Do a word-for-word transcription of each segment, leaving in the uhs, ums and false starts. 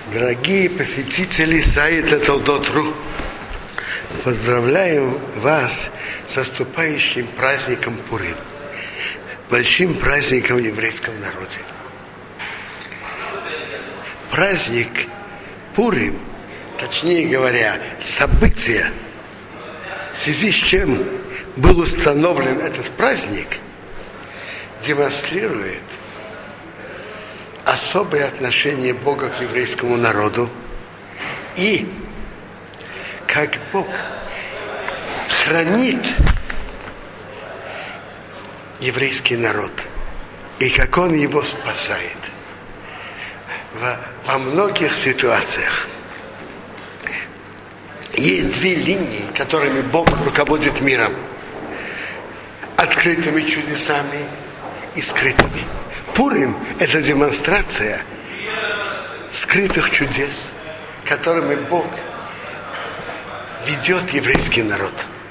Дорогие посетители сайта Толдот точка ру, поздравляем вас с наступающим праздником Пурим, большим праздником в еврейском народе. Праздник Пурим, точнее говоря, событие, в связи с чем был установлен этот праздник, демонстрирует особое отношение Бога к еврейскому народу и как Бог хранит еврейский народ и как Он его спасает во, во многих ситуациях. Есть две линии, которыми Бог руководит миром: открытыми чудесами и скрытыми. Пурим – это демонстрация скрытых чудес, которыми Бог ведет еврейский народ.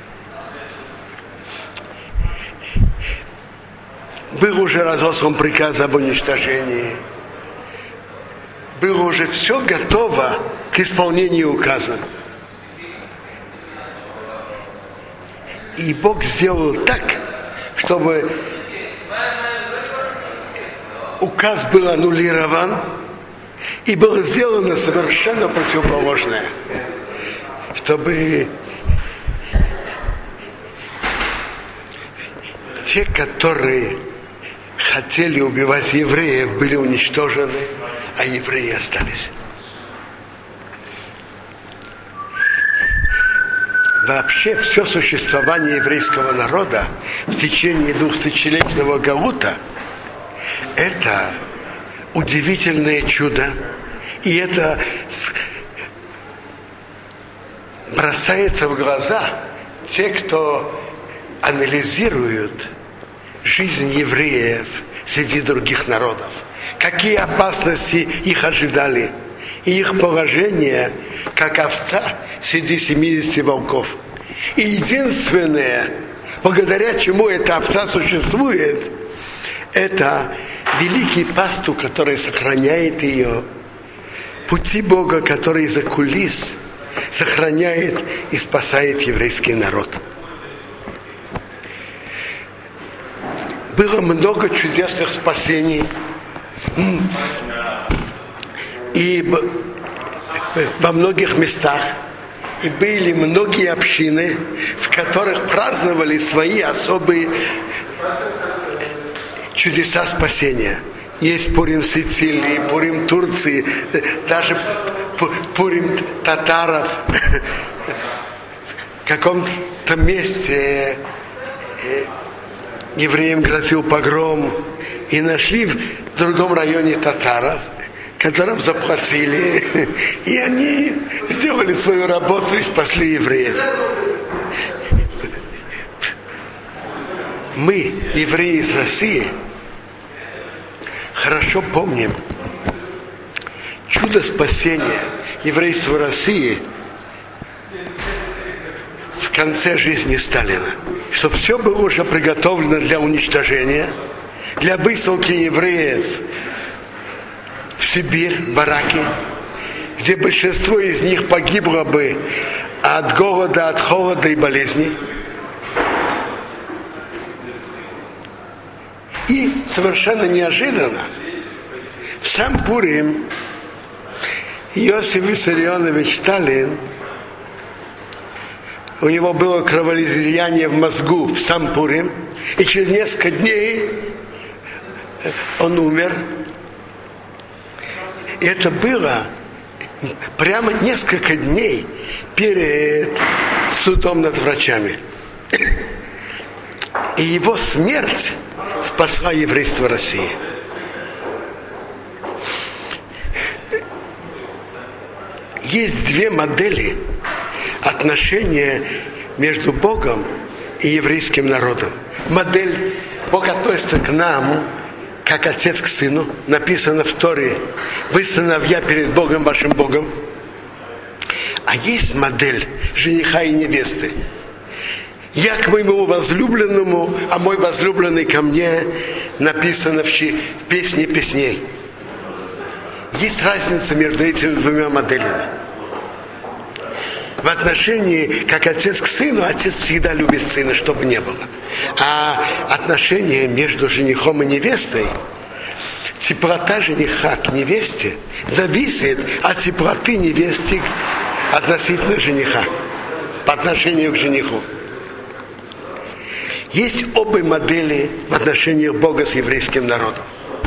Был уже разослан приказ об уничтожении, было уже все готово к исполнению указа. И Бог сделал так, чтобы указ был аннулирован, и было сделано совершенно противоположное, чтобы те, которые хотели убивать евреев, были уничтожены, а евреи остались. Вообще все существование еврейского народа в течение двухтысячелетнего галута — это удивительное чудо, и это бросается в глаза те, кто анализирует жизнь евреев среди других народов, какие опасности их ожидали, и их положение как овца среди семидесяти волков. И единственное, благодаря чему эта овца существует, это великий пастух, который сохраняет ее, пути Бога, который за кулис сохраняет и спасает еврейский народ. Было много чудесных спасений, и во многих местах, и были многие общины, в которых праздновали свои особые чудеса спасения. Есть Пурим Сицилии, Пурим Турции, даже Пурим татаров. В каком-то месте евреям грозил погром, и нашли в другом районе татаров, которым заплатили, и они сделали свою работу и спасли евреев. Мы, евреи из России, хорошо помним чудо спасения еврейства России в конце жизни Сталина, что все было уже приготовлено для уничтожения, для высылки евреев в Сибирь, в бараки, где большинство из них погибло бы от голода, от холода и болезней. И совершенно неожиданно в сам Пурим Иосиф Виссарионович Сталин, у него было кровоизлияние в мозгу в сам Пурим, и через несколько дней он умер. И это было прямо несколько дней перед судом над врачами. И его смерть спасла еврейство России. Есть две модели отношения между Богом и еврейским народом. Модель: Бог относится к нам как отец к сыну, написано в Торе: вы сыновья перед Богом, вашим Богом. А есть модель жениха и невесты: я к моему возлюбленному, а мой возлюбленный ко мне, написано в песне песней. есть разница между этими двумя моделями. В отношении, как отец к сыну, отец всегда любит сына, чтобы не было. А отношения между женихом и невестой, теплота жениха к невесте зависит от теплоты невесты относительно жениха, по отношению к жениху. Есть оба модели в отношениях Бога с еврейским народом.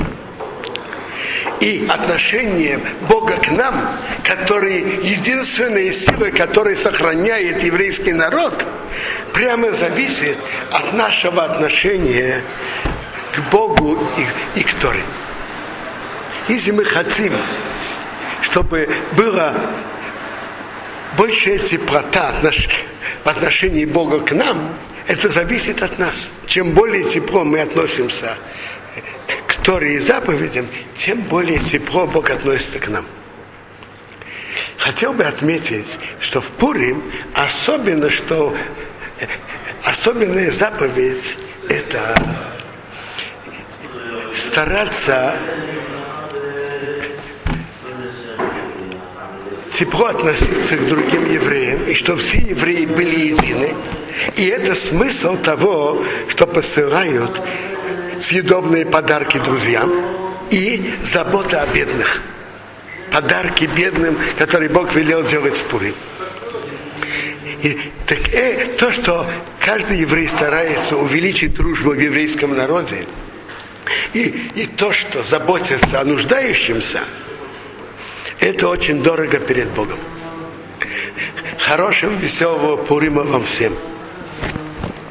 И отношение Бога к нам, который единственная сила, которая сохраняет еврейский народ, прямо зависит от нашего отношения к Богу и, и к Торе. Если мы хотим, чтобы была большая теплота в отношении Бога к нам, это зависит от нас. Чем более тепло мы относимся к Торе и заповедям, тем более тепло Бог относится к нам. Хотел бы отметить, что в Пурим особенно, что особенная заповедь – это стараться тепло относиться к другим евреям, и что все евреи были едины. И это смысл того, что посылают съедобные подарки друзьям и забота о бедных. Подарки бедным, которые Бог велел делать в Пурим. И так, э, то, что каждый еврей старается увеличить дружбу в еврейском народе, и, и то, что заботится о нуждающемся, это очень дорого перед Богом. Хорошего, веселого Пурима вам всем.